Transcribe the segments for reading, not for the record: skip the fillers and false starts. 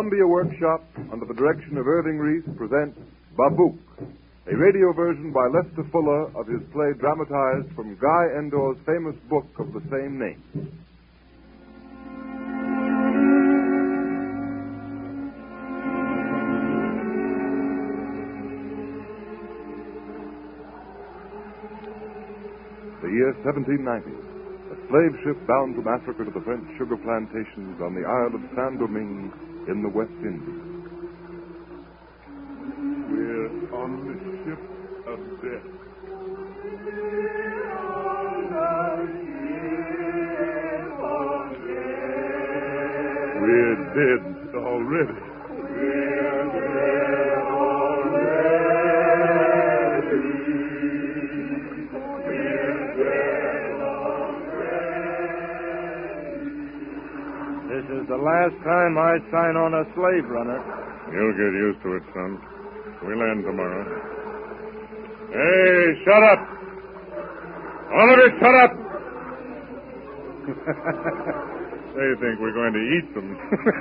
Columbia Workshop, under the direction of Irving Reese, presents Babouk, a radio version by Lester Fuller of his play dramatized from Guy Endor's famous book of the same name. The year 1790. A slave ship bound from Africa to the French sugar plantations on the Isle of Saint-Domingue in the West Indies. We're on the ship of death. We're dead already. This is the last time I sign on a slave runner. You'll get used to it, son. We land tomorrow. Hey, shut up! All of you, shut up! They think we're going to eat them.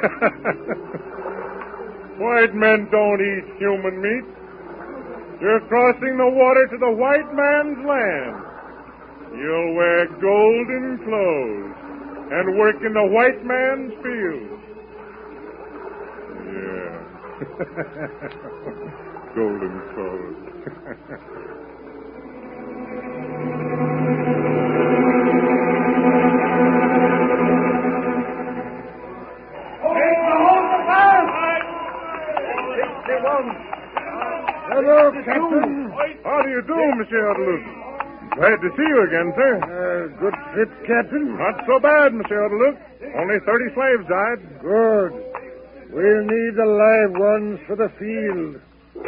White men don't eat human meat. You're crossing the water to the white man's land. You'll wear golden clothes and work in the white man's fields. Yeah. Golden clothes. Hello, Captain. How do you do, Monsieur Adeluc? Glad to see you again, sir. Good trip, Captain. Not so bad, Monsieur Adeluc. Only 30 slaves died. Good. We'll need the live ones for the field.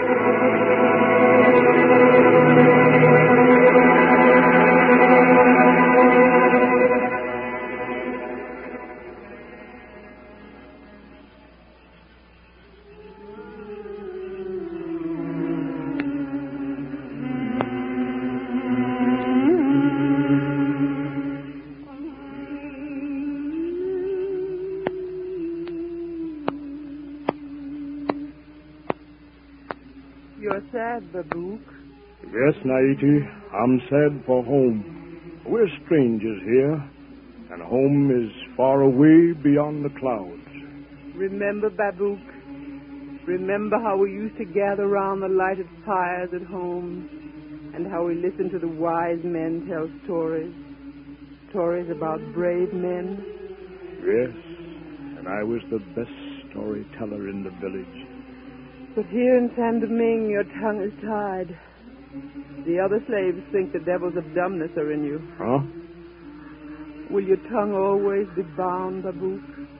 You're sad, Babouk. Yes, Naiti, I'm sad for home. We're strangers here, and home is far away beyond the clouds. Remember, Babouk? Remember how we used to gather round the lighted fires at home, and how we listened to the wise men tell stories? Stories about brave men? Yes, and I was the best storyteller in the village. But here in Saint-Domingue, your tongue is tied. The other slaves think the devils of dumbness are in you. Huh? Will your tongue always be bound, Babouk?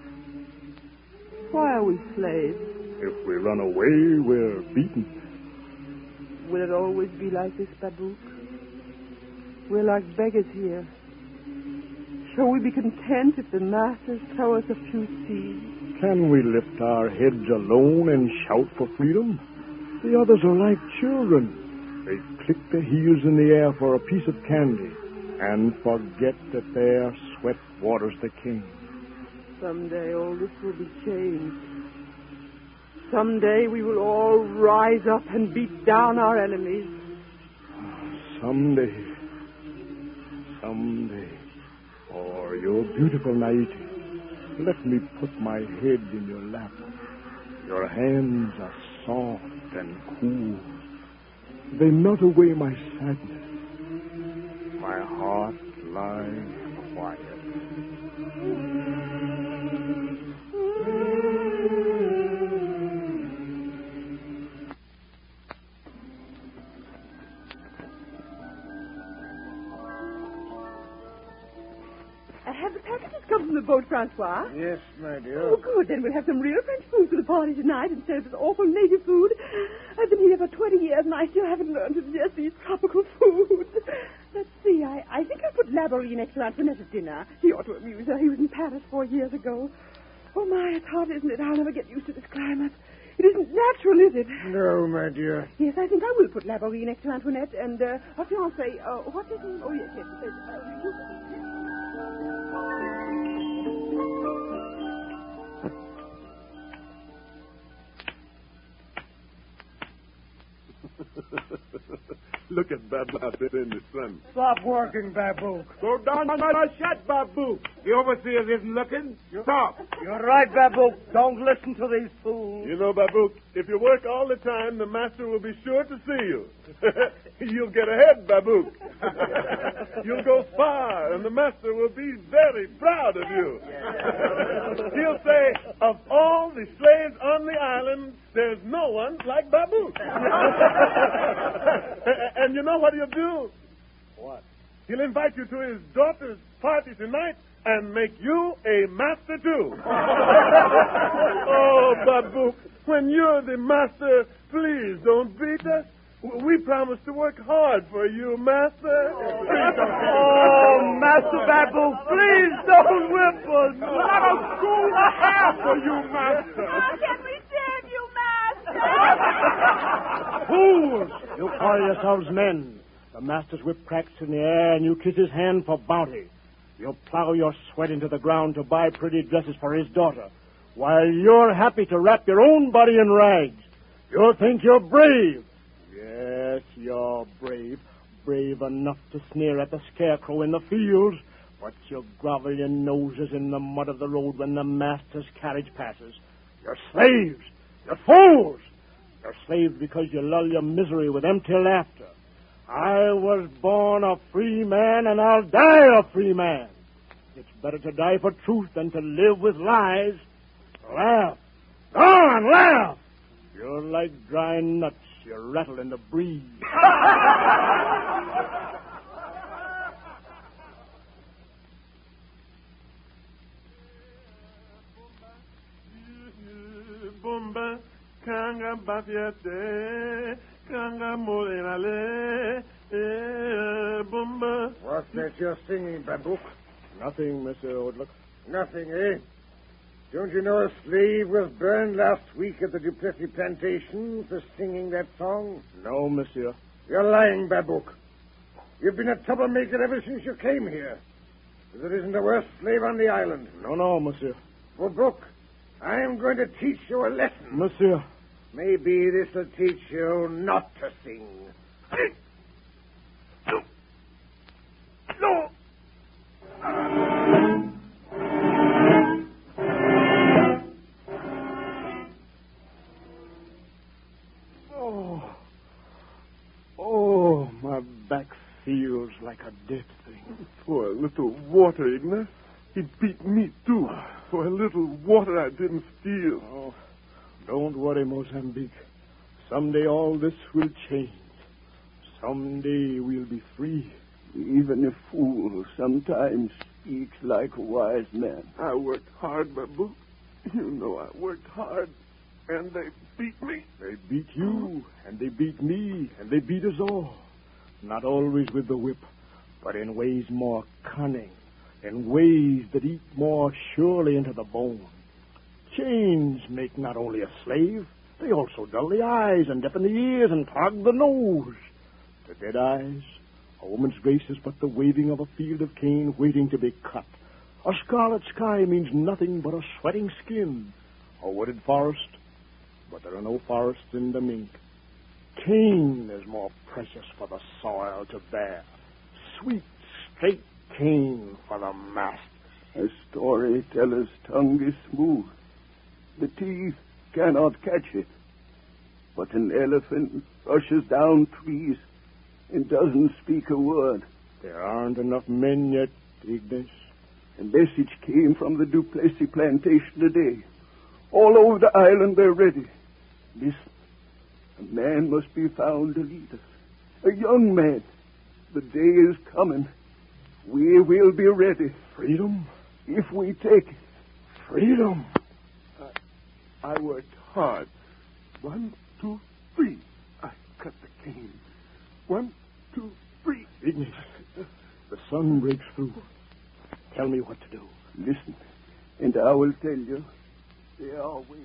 Why are we slaves? If we run away, we're beaten. Will it always be like this, Babouk? We're like beggars here. Shall we be content if the masters throw us a few seeds? Can we lift our heads alone and shout for freedom? The others are like children. They click their heels in the air for a piece of candy and forget that their sweat waters the king. Someday all this will be changed. Someday we will all rise up and beat down our enemies. Someday. Oh, you're beautiful, Naiti. Let me put my head in your lap. Your hands are soft and cool. They melt away my sadness. My heart lies quiet. Have the packages come from the boat, Francois? Yes, my dear. Oh, good. Then we'll have some real French food for the party tonight instead of this awful native food. I've been here for 20 years, and I still haven't learned to digest these tropical foods. Let's see. I think I'll put Laborie next to Antoinette's dinner. He ought to amuse her. He was in Paris 4 years ago. Oh, my, it's hard, isn't it? I'll never get used to this climate. It isn't natural, is it? No, my dear. Yes, I think I will put Laborie next to Antoinette and her fiancé. What's his name? Oh, yes. Look at Babu out there in the sun. Stop working, Babu. Go down my shot, Babu. The overseer isn't looking. Stop. You're right, Babu. Don't listen to these fools. You know, Babu, if you work all the time, the master will be sure to see you. You'll get ahead, Babu. You'll go far, and the master will be very proud of you. He'll say, of all the slaves on the island, there's no one like Babu. And you know what he'll do? What? He'll invite you to his daughter's party tonight and make you a master, too. Oh, Babu, when you're the master, please don't beat us. We promise to work hard for you, Master. Oh, Master Babu, please don't whip us. Not a school and a half for you, Master. How can we serve you, Master? Fools! You call yourselves men. The Master's whip cracks in the air, and you kiss his hand for bounty. You plow your sweat into the ground to buy pretty dresses for his daughter, while you're happy to wrap your own body in rags. You think you're brave. Yes, you're brave. Brave enough to sneer at the scarecrow in the fields, but you grovel your noses in the mud of the road when the Master's carriage passes. You're slaves. You're fools. You're slaves because you lull your misery with empty laughter. I was born a free man, and I'll die a free man. It's better to die for truth than to live with lies. Laugh. Go on, laugh. You're like dry nuts. You rattle in the breeze. Bumba, kanga bafiate, kanga molenale, bumba. What's that you're singing, Babu? Nothing, Mr. Odluck. Nothing, eh? Don't you know a slave was burned last week at the Duplessis plantation for singing that song? No, monsieur. You're lying, Babouk. You've been a troublemaker ever since you came here. There isn't a worse slave on the island. No, monsieur. Babouk, I'm going to teach you a lesson. Monsieur. Maybe this'll teach you not to sing. No! My back feels like a dead thing. For a little water, Ignace. He beat me, too. For a little water I didn't steal. Oh, don't worry, Mozambique. Someday all this will change. Someday we'll be free. Even a fool sometimes speaks like a wise man. I worked hard, Babu. You know I worked hard. And they beat me. They beat you, and they beat me, and they beat us all. Not always with the whip, but in ways more cunning, in ways that eat more surely into the bone. Chains make not only a slave, they also dull the eyes and deafen the ears and clog the nose. To dead eyes, a woman's grace is but the waving of a field of cane waiting to be cut. A scarlet sky means nothing but a sweating skin. A wooded forest, but there are no forests in the mink. Cane is more precious for the soil to bear. Sweet, straight cane for the master. A storyteller's tongue is smooth. The teeth cannot catch it. But an elephant rushes down trees and doesn't speak a word. There aren't enough men yet, Ignace. A message came from the Duplessis plantation today. All over the island they're ready. Listen. A man must be found to lead us. A young man. The day is coming. We will be ready. Freedom? If we take it. Freedom. I worked hard. 1, 2, 3. I cut the cane. 1, 2, 3. Ignace, the sun breaks through. Tell me what to do. Listen, and I will tell you. There are ways.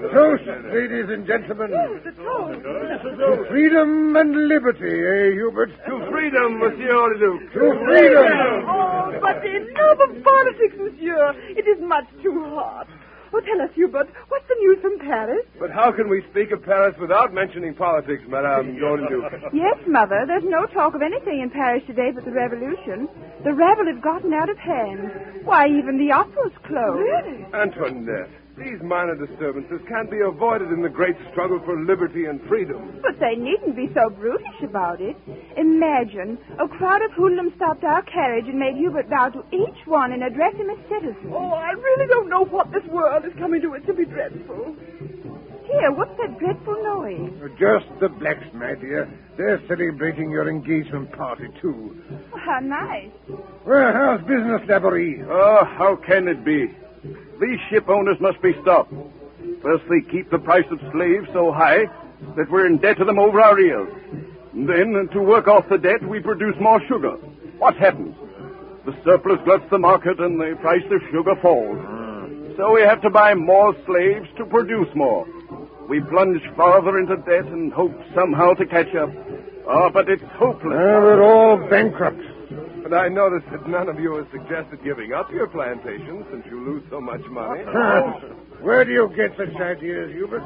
toast, ladies and gentlemen. The toast. To freedom and liberty, Hubert? To freedom, Monsieur Leduc. To freedom. Oh, but enough of politics, monsieur. It is much too hot. Oh, tell us, Hubert, what's the news from Paris? But how can we speak of Paris without mentioning politics, Madame Golden-Duke? Yes, Mother. There's no talk of anything in Paris today but the revolution. The rebel has gotten out of hand. Why, even the opera's closed. Really? Antoinette, these minor disturbances can be avoided in the great struggle for liberty and freedom. But they needn't be so brutish about it. Imagine, a crowd of hoodlums stopped our carriage and made Hubert bow to each one and address him as citizen. Oh, I really don't know what this world is coming to. It's to be dreadful. Here, what's that dreadful noise? Just the blacks, my dear. They're celebrating your engagement party, too. Oh, how nice. Well, how's business, Laborie? Oh, how can it be? These ship owners must be stopped. First, they keep the price of slaves so high that we're in debt to them over our ears. And then, to work off the debt, we produce more sugar. What happens? The surplus gluts the market and the price of sugar falls. So we have to buy more slaves to produce more. We plunge farther into debt and hope somehow to catch up. Oh, but it's hopeless. We're all bankrupt. But I notice that none of you has suggested giving up your plantation since you lose so much money. Where do you get such ideas, Hubert?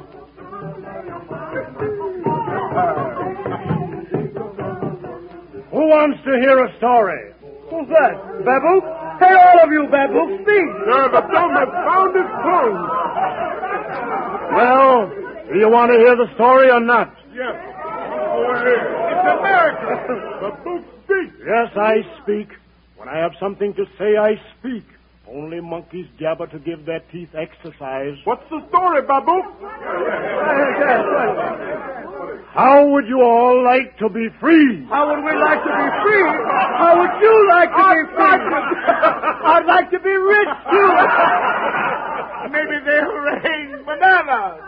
Who wants to hear a story? Who's that? Babu? Hey, all of you, Babu, speak. The dumb have found his tongue. Well, do you want to hear the story or not? Yes. It's America. The book speaks. Yes, I speak. When I have something to say, I speak. Only monkeys jabber to give their teeth exercise. What's the story, Babu? How would you all like to be free? How would we like to be free? How would you like to be free? I'd like to be rich, too. Maybe they'll rain bananas.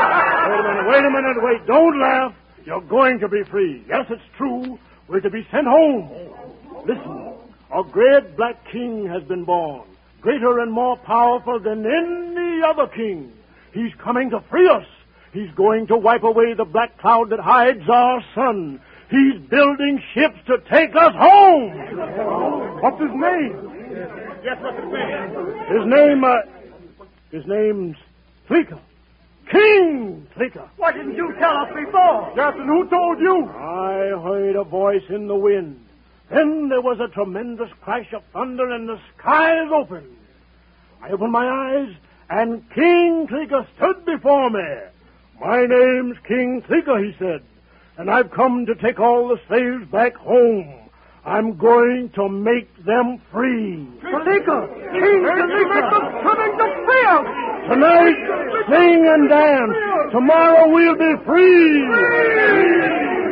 Wait. Don't laugh. You're going to be free. Yes, it's true. We're to be sent home. Listen, a great black king has been born, greater and more powerful than any other king. He's coming to free us. He's going to wipe away the black cloud that hides our sun. He's building ships to take us home. What's his name? Yes, what's his name? His name's Fleeker. King Fleeker. Why didn't you tell us before? Captain, who told you? I heard a voice in the wind. Then there was a tremendous crash of thunder and the skies opened. I opened my eyes and King Fleeker stood before me. My name's King Fleeker, he said, and I've come to take all the slaves back home. I'm going to make them free. Fleeker! King Fleeker coming to free us! Tonight, sing and dance. Tomorrow we'll be free!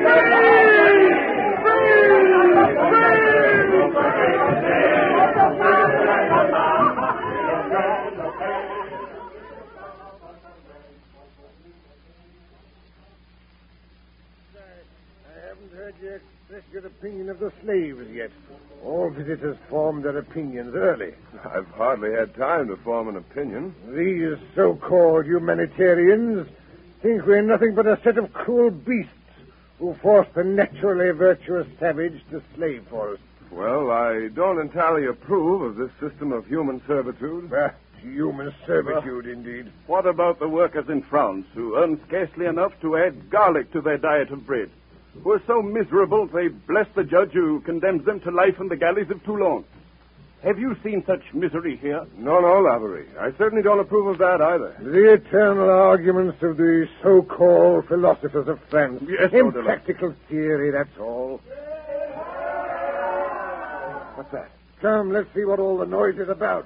I haven't heard you express your opinion of the slaves yet. All visitors form their opinions early. I've hardly had time to form an opinion. These so-called humanitarians think we're nothing but a set of cruel beasts who force the naturally virtuous savage to slave for us. Well, I don't entirely approve of this system of human servitude. Human servitude, indeed. What about the workers in France who earn scarcely enough to add garlic to their diet of bread? Who are so miserable they bless the judge who condemns them to life in the galleys of Toulon. Have you seen such misery here? No, Lavery. I certainly don't approve of that either. The eternal arguments of the so-called philosophers of France. Yes, impractical theory, that's all. What's that? Come, let's see what all the noise is about.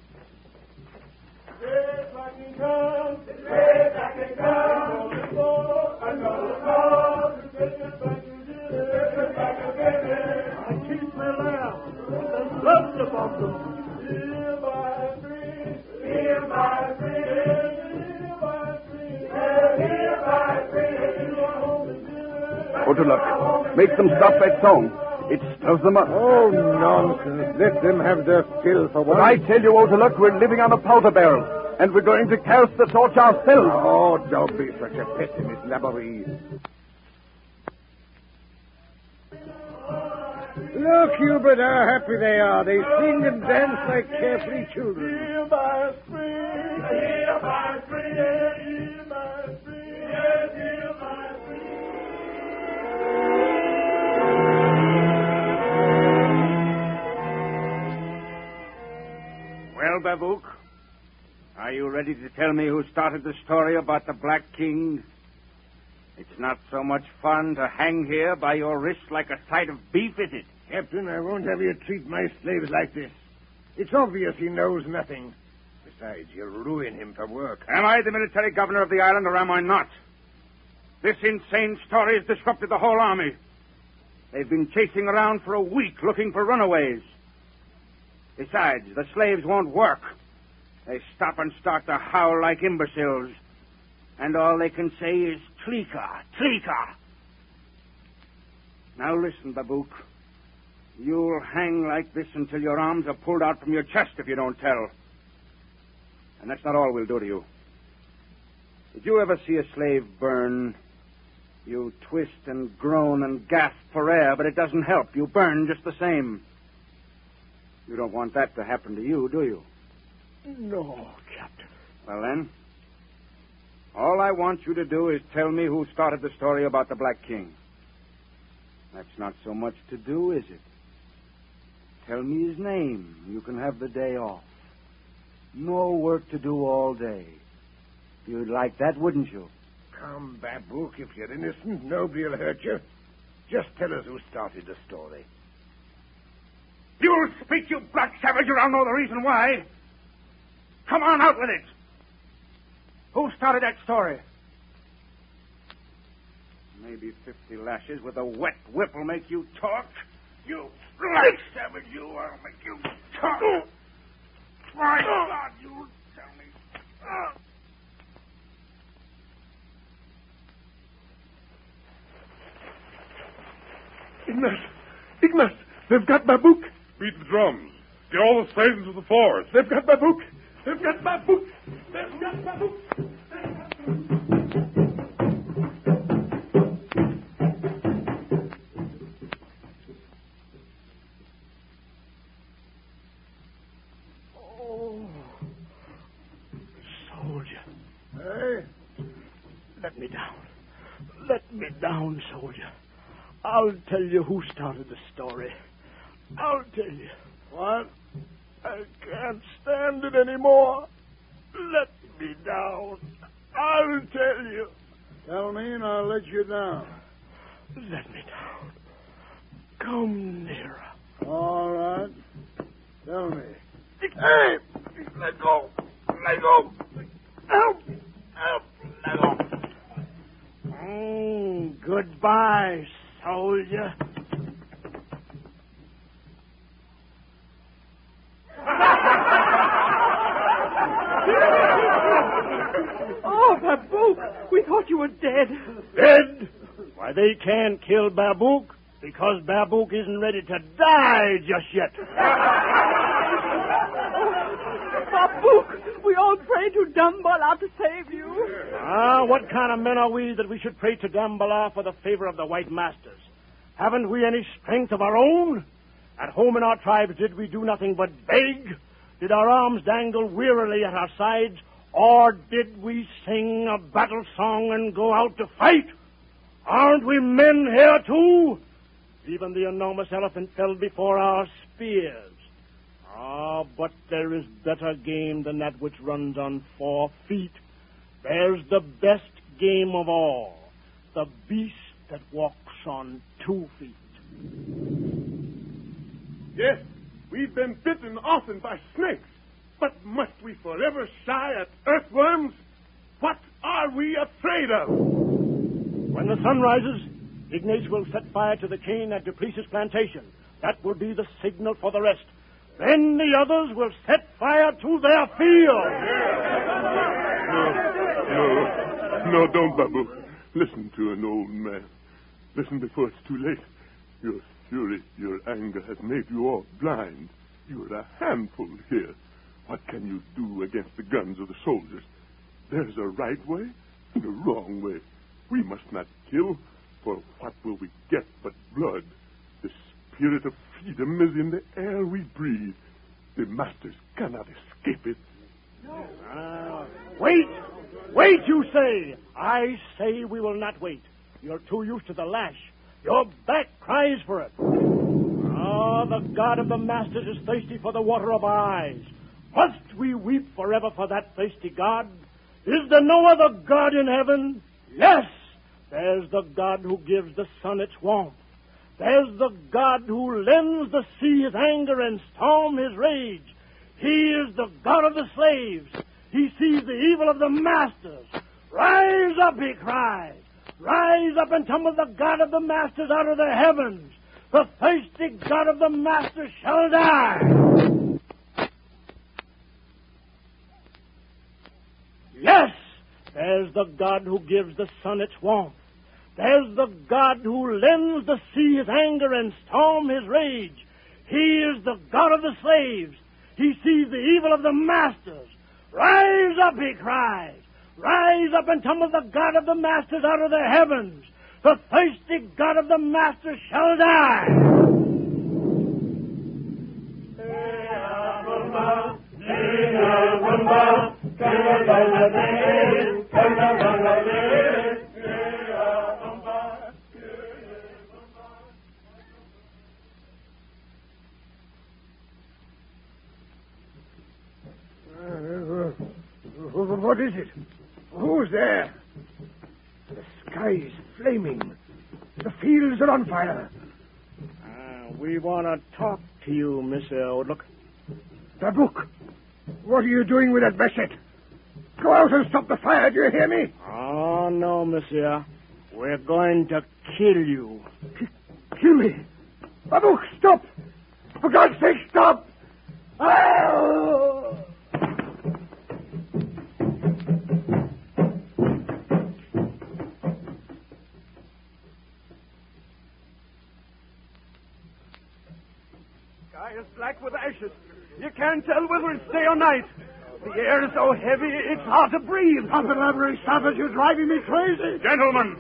Autoluck, make them stop that song. It stirs them up. Oh, nonsense. Let them have their fill for once. But I tell you, Autoluck, we're living on a powder barrel. and we're going to cast the torch ourselves. Oh, don't be such a pessimist, Laborie. Look, Hubert, how happy they are. They sing and dance like carefree children. Hear my spring, hear my spring, hear my spring, yes, hear my spring. Well, Babouk, are you ready to tell me who started the story about the Black King? It's not so much fun to hang here by your wrist like a side of beef, is it? Captain, I won't have you treat my slaves like this. It's obvious he knows nothing. Besides, you'll ruin him for work. Am I the military governor of the island, or am I not? This insane story has disrupted the whole army. They've been chasing around for a week looking for runaways. Besides, the slaves won't work. They stop and start to howl like imbeciles. And all they can say is, Tlika, Tlika. Now listen, Babouk. You'll hang like this until your arms are pulled out from your chest if you don't tell. And that's not all we'll do to you. Did you ever see a slave burn? You twist and groan and gasp for air, but it doesn't help. You burn just the same. You don't want that to happen to you, do you? No, Captain. Well, then, all I want you to do is tell me who started the story about the Black King. That's not so much to do, is it? Tell me his name. You can have the day off. No work to do all day. You'd like that, wouldn't you? Come, Babouk, if you're innocent, nobody will hurt you. Just tell us who started the story. You'll speak, you black savage, or I'll know the reason why. Come on, out with it. Who started that story? Maybe 50 lashes with a wet whip will make you talk. You black savage, you, I'll make you talk. My God, you tell me. Ignace, they've got Babouk. Beat the drums. Get all the slaves into the forest. They've got Babouk. They've got Babouk. They've got Babouk. Oh, soldier. Hey? Let me down. Let me down, soldier. I'll tell you who started the story. I'll tell you. What? I can't stand it anymore. Let me down. I'll tell you. Tell me and I'll let you down. Let me down. Come nearer. All right. Tell me. Hey! Let go. Let go. Help. Help. Let go. Goodbye, soldier. Oh, Babouk, we thought you were dead. Dead? Why, they can't kill Babouk because Babouk isn't ready to die just yet. Babouk, we all pray to Dambala to save you. What kind of men are we that we should pray to Dambala for the favor of the white masters? Haven't we any strength of our own? At home in our tribes, did we do nothing but beg? Did our arms dangle wearily at our sides? Or did we sing a battle song and go out to fight? Aren't we men here, too? Even the enormous elephant fell before our spears. But there is better game than that which runs on 4 feet. There's the best game of all, the beast that walks on 2 feet. Yes, we've been bitten often by snakes. But must we forever shy at earthworms? What are we afraid of? When the sun rises, Ignace will set fire to the cane at Duplessis plantation. That will be the signal for the rest. Then the others will set fire to their field. No, don't, Babu. Listen to an old man. Listen before it's too late. Your fury, your anger has made you all blind. You're a handful here. What can you do against the guns of the soldiers? There's a right way and a wrong way. We must not kill, for what will we get but blood? The spirit of freedom is in the air we breathe. The masters cannot escape it. Wait! Wait, you say! I say we will not wait. You're too used to the lash. Your back cries for it. Oh, the God of the Masters is thirsty for the water of our eyes. Must we weep forever for that thirsty God? Is there no other God in heaven? Yes! There's the God who gives the sun its warmth. There's the God who lends the sea his anger and storm his rage. He is the God of the slaves. He sees the evil of the masters. Rise up, he cries. Rise up and tumble the God of the masters out of the heavens. The thirsty God of the masters shall die. Yes, there's the God who gives the sun its warmth. There's the God who lends the sea his anger and storm his rage. He is the God of the slaves. He sees the evil of the masters. Rise up, he cries. Rise up and tumble the God of the masters out of the heavens. The thirsty God of the masters shall die. What is it? Who's there? The sky is flaming. The fields are on fire. We want to talk to you, Mr. Odluck. Babouk, what are you doing with that machete? Go out and stop the fire, do you hear me? Oh, no, monsieur. We're going to kill you. Kill me? Babouk, stop! For God's sake, stop! Oh! Sky is black with ashes. You can't tell whether it's day or night. The air is so heavy, it's hard to breathe. Stop it, Avery. Stop it. You're driving me crazy. Gentlemen,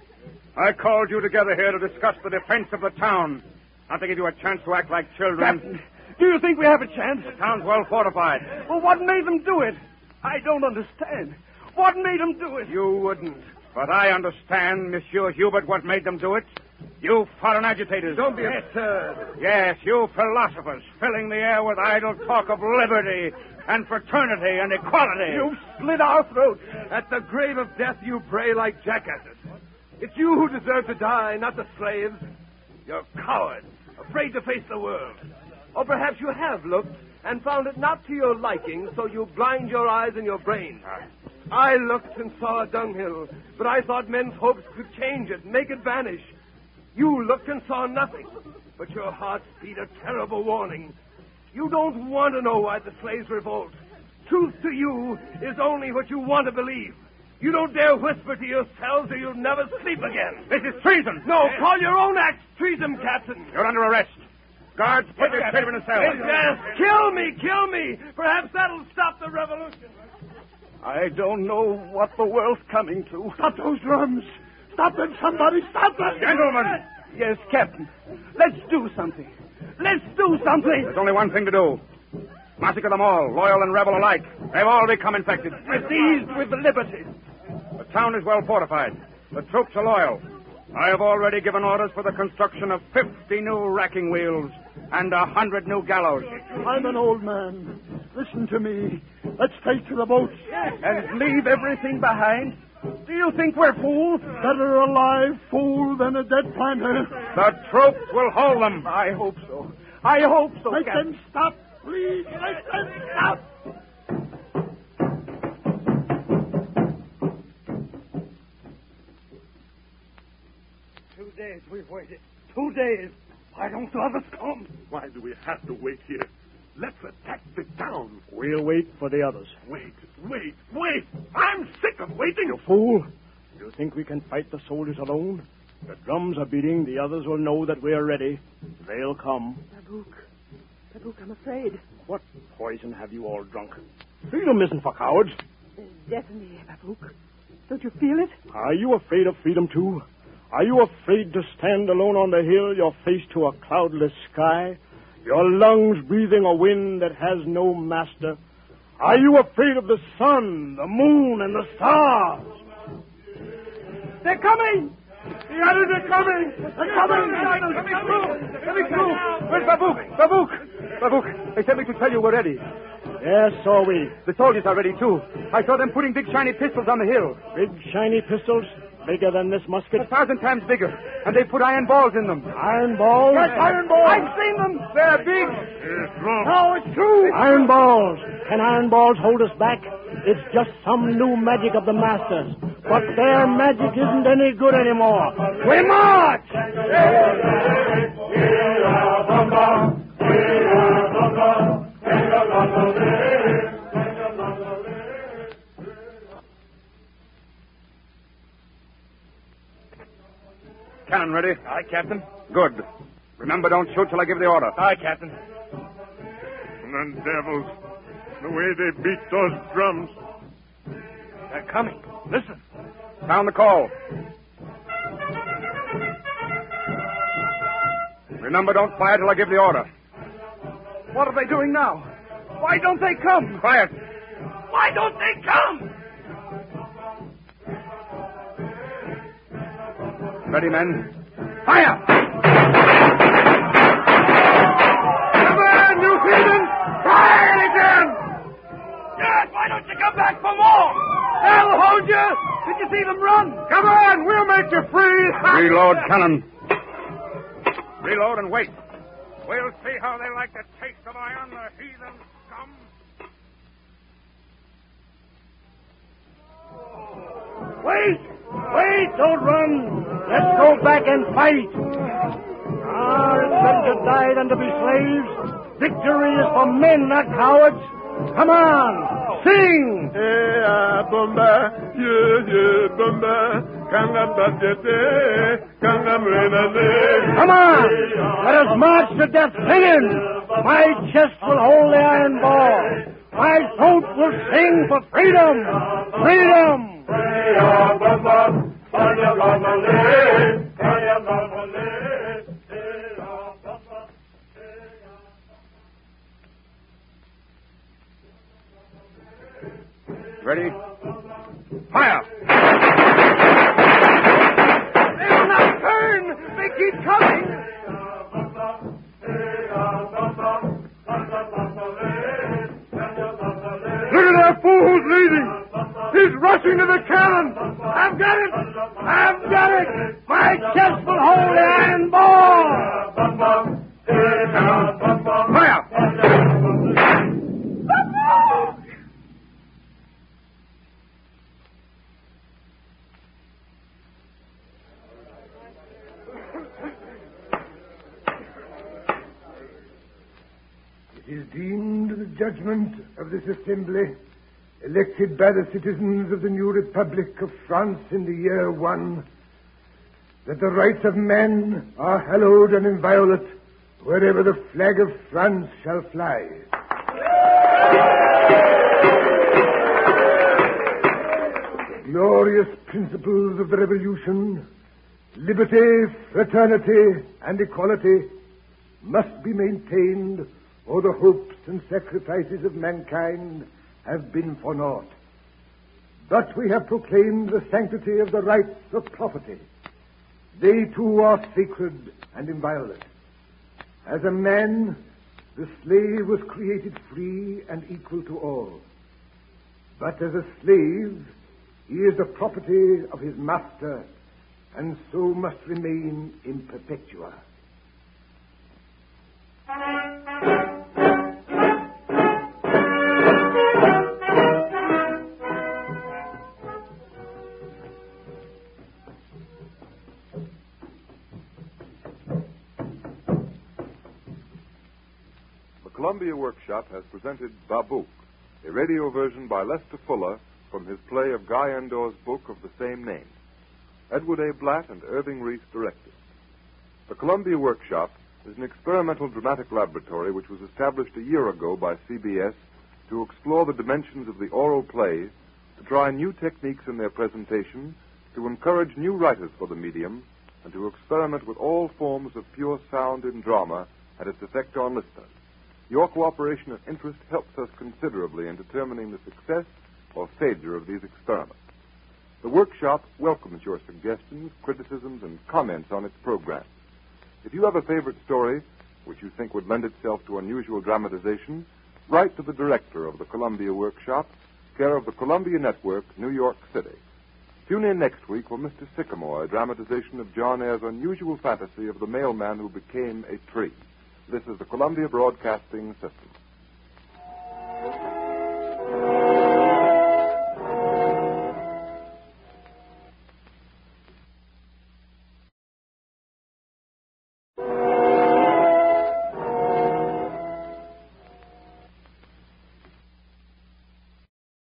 I called you together here to discuss the defense of the town, not to give you a chance to act like children. Captain, do you think we have a chance? The town's well fortified. Well, what made them do it? I don't understand. What made them do it? You wouldn't. But I understand, Monsieur Hubert, what made them do it. You foreign agitators. Don't be absurd. Yes, you philosophers, filling the air with idle talk of liberty and fraternity and equality. You split our throats. At the grave of death, you bray like jackasses. It's you who deserve to die, not the slaves. You're cowards, afraid to face the world. Or perhaps you have looked and found it not to your liking, so you blind your eyes and your brains. I looked and saw a dunghill, but I thought men's hopes could change it, make it vanish. You looked and saw nothing, but your hearts beat a terrible warning. You don't want to know why the slaves revolt. Truth to you is only what you want to believe. You don't dare whisper to yourselves or you'll never sleep again. This is treason. No, call your own acts treason, Captain. You're under arrest. Guards, put this traitor in a cell. Yes, kill me. Perhaps that'll stop the revolution. I don't know what the world's coming to. Stop those drums. Stop them, somebody. Stop them. Gentlemen. Yes, Captain. Let's do something. There's only one thing to do. Massacre them all, loyal and rebel alike. They've all become infected. Diseased with liberty. The town is well fortified. The troops are loyal. I have already given orders for the construction of 50 new racking wheels and 100 new gallows. I'm an old man. Listen to me. Let's take to the boats. And leave everything behind? Do you think we're fools? Better a live fool than a dead planter. The troops will hold them. I hope so, Make Captain. them stop, please. Make them stop. 2 days we've waited. 2 days. Why don't the others come? Why do we have to wait here? Let's attack the town. We'll wait for the others. Wait. I'm sick of waiting. You fool. You think we can fight the soldiers alone? The drums are beating. The others will know that we're ready. They'll come. Babouk, I'm afraid. What poison have you all drunk? Freedom isn't for cowards. Definitely, Babouk. Don't you feel it? Are you afraid of freedom, too? Are you afraid to stand alone on the hill, your face to a cloudless sky, your lungs breathing a wind that has no master? Are you afraid of the sun, the moon, and the stars? They're coming! The others are coming! They're coming! Coming through! Where's Babouk? Babouk, they sent me to tell you we're ready. Yes, so we. The soldiers are ready, too. I saw them putting big shiny pistols on the hill. Big shiny pistols? Bigger than this musket? 1,000 times bigger. And they put iron balls in them. Iron balls? Yes, iron balls! I've seen them! They're big! It's wrong. No, it's true! Iron balls! Can iron balls hold us back? It's just some new magic of the masters. But their magic isn't any good anymore. We march! Cannon ready? Aye, Captain. Good. Remember, don't shoot till I give the order. Aye, Captain. The devils. The way they beat those drums. They're coming. Listen. Sound the call. Remember, don't fire till I give the order. What are they doing now? Why don't they come? Quiet. Why don't they come? Ready, men. Fire! Come on, you heathen! Fire again! Yes, why don't you come back for more? They'll hold you! Did you see them run? Come on, we'll make you free! Reload cannon. Reload and wait. We'll see how they like the taste of iron, the heathen scum. Wait! Wait! Don't run! Let's go back and fight! It's better to die than to be slaves. Victory is for men, not cowards. Come on! Sing! Bomba, bomba, Come on! Let us march to death singing! My chest will hold the iron ball. My throat will sing for freedom! Freedom! Ready? Fire! They will not turn! They keep coming! Look at that fool who's leading! He's rushing to the cannon! I've got it! I've got it! My chest will hold the iron ball! Fire! It is deemed the judgment of this assembly, elected by the citizens of the new Republic of France in the year 1, that the rights of man are hallowed and inviolate wherever the flag of France shall fly. The glorious principles of the Revolution, liberty, fraternity, and equality, must be maintained, or the hopes and sacrifices of mankind have been for naught. But we have proclaimed the sanctity of the rights of property. They too are sacred and inviolate. As a man, the slave was created free and equal to all. But as a slave, he is the property of his master, and so must remain in perpetua. Columbia Workshop has presented Babouk, a radio version by Lester Fuller from his play of Guy Endor's book of the same name. Edward A. Blatt and Irving Reese directed. The Columbia Workshop is an experimental dramatic laboratory which was established a year ago by CBS to explore the dimensions of the oral play, to try new techniques in their presentation, to encourage new writers for the medium, and to experiment with all forms of pure sound in drama and its effect on listeners. Your cooperation and interest helps us considerably in determining the success or failure of these experiments. The workshop welcomes your suggestions, criticisms, and comments on its program. If you have a favorite story which you think would lend itself to unusual dramatization, write to the director of the Columbia Workshop, care of the Columbia Network, New York City. Tune in next week for Mr. Sycamore, a dramatization of John Eyre's unusual fantasy of the mailman who became a tree. This is the Columbia Broadcasting System.